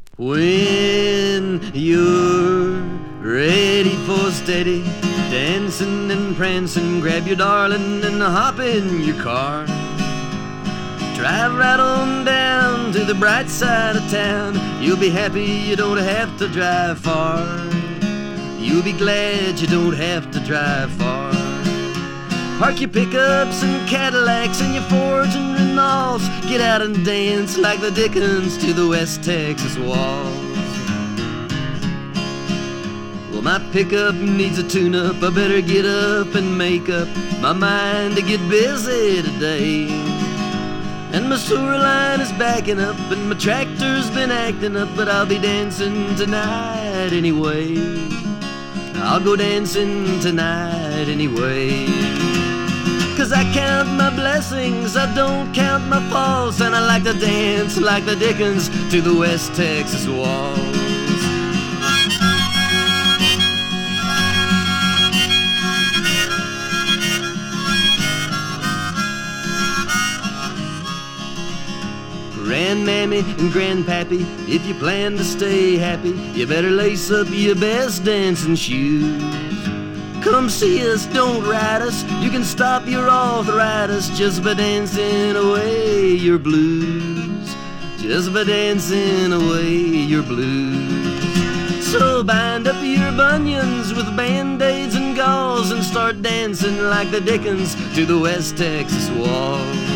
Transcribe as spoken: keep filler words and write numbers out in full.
When you're ready for steady dancing and prancing, grab your darling and hop in your car. Drive right on down to the bright side of town. You'll be happy you don't have to drive far. You'll be glad you don't have to drive far. Park your pickups and Cadillacs and your Fords and Renaults. Get out and dance like the Dickens to the West Texas waltz. Well, my pickup needs a tune-up. I better get up and make up my mind to get busy today. And my sewer line is backing up and my tractor's been acting up, but I'll be dancing tonight anyway. I'll go dancing tonight anyway. 'Cause I count my blessings, I don't count my faults, and I like to dance like the Dickens to the West Texas waltz. Grandmammy and Grandpappy, if you plan to stay happy, you better lace up your best dancing shoes. Come see us, don't ride us. You can stop your arthritis just by dancing away your blues. Just by dancing away your blues. So bind up your bunions with band-aids and gauze and start dancing like the Dickens to the West Texas waltz.